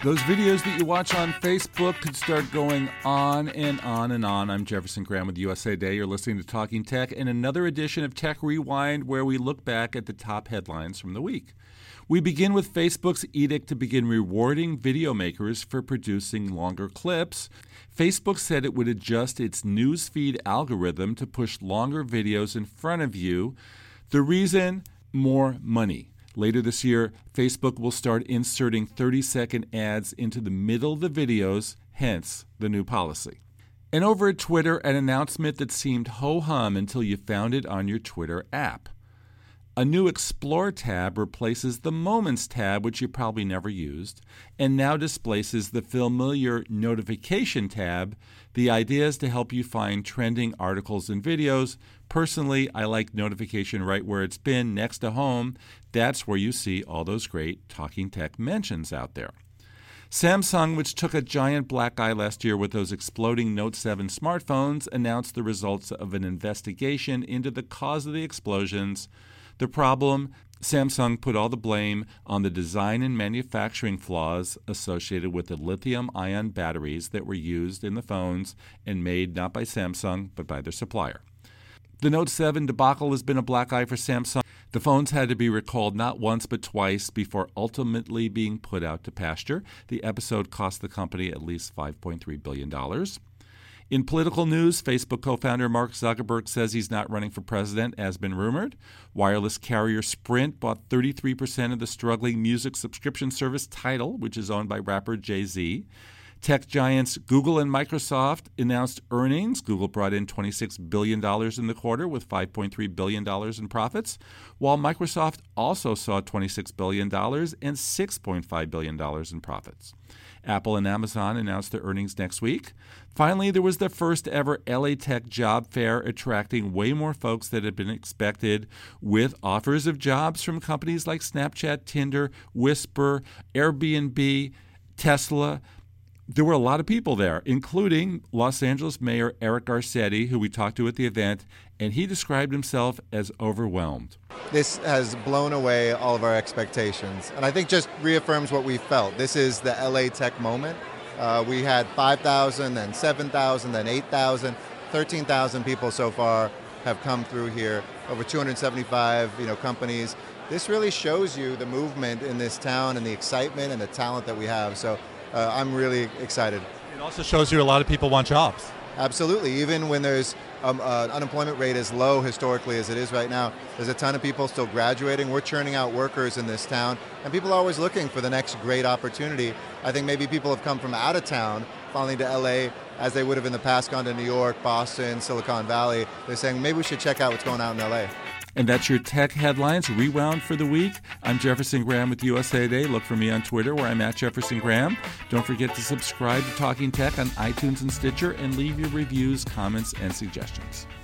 Those videos that you watch on Facebook could start going on and on and on. I'm Jefferson Graham with USA Today. You're listening to Talking Tech and another edition of Tech Rewind, where we look back at the top headlines from the week. We begin with Facebook's edict to begin rewarding video makers for producing longer clips. Facebook said it would adjust its newsfeed algorithm to push longer videos in front of you. The reason? More money. Later this year, Facebook will start inserting 30-second ads into the middle of the videos, hence the new policy. And over at Twitter, an announcement that seemed ho-hum until you found it on your Twitter app. A new Explore tab replaces the Moments tab, which you probably never used, and now displaces the familiar Notification tab. The idea is to help you find trending articles and videos. Personally, I like Notification right where it's been, next to home. That's where you see all those great Talking Tech mentions out there. Samsung, which took a giant black eye last year with those exploding Note 7 smartphones, announced the results of an investigation into the cause of the explosions. The problem, Samsung put all the blame on the design and manufacturing flaws associated with the lithium-ion batteries that were used in the phones and made not by Samsung but by their supplier. The Note 7 debacle has been a black eye for Samsung. The phones had to be recalled not once but twice before ultimately being put out to pasture. The episode cost the company at least $5.3 billion. In political news, Facebook co-founder Mark Zuckerberg says he's not running for president, as been rumored. Wireless carrier Sprint bought 33% of the struggling music subscription service Tidal, which is owned by rapper Jay-Z. Tech giants Google and Microsoft announced earnings. Google brought in $26 billion in the quarter with $5.3 billion in profits, while Microsoft also saw $26 billion and $6.5 billion in profits. Apple and Amazon announced their earnings next week. Finally, there was the first ever LA Tech job fair, attracting way more folks than had been expected, with offers of jobs from companies like Snapchat, Tinder, Whisper, Airbnb, Tesla. There were a lot of people there, including Los Angeles Mayor Eric Garcetti, who we talked to at the event, and he described himself as overwhelmed. This has blown away all of our expectations, and I think just reaffirms what we felt. This is the LA Tech moment. We had 5,000, then 7,000, then 8,000, 13,000 people so far have come through here, over 275 companies. This really shows you the movement in this town and the excitement and the talent that we have. So I'm really excited. It also shows you a lot of people want jobs. Absolutely. Even when there's unemployment rate as low historically as it is right now, there's a ton of people still graduating. We're churning out workers in this town, and people are always looking for the next great opportunity. I think maybe people have come from out of town, falling to LA, as they would have in the past gone to New York, Boston, Silicon Valley. They're saying maybe we should check out what's going on in LA. And that's your Tech Headlines Rewound for the week. I'm Jefferson Graham with USA Today. Look for me on Twitter, where I'm at Jefferson Graham. Don't forget to subscribe to Talking Tech on iTunes and Stitcher, and leave your reviews, comments, and suggestions.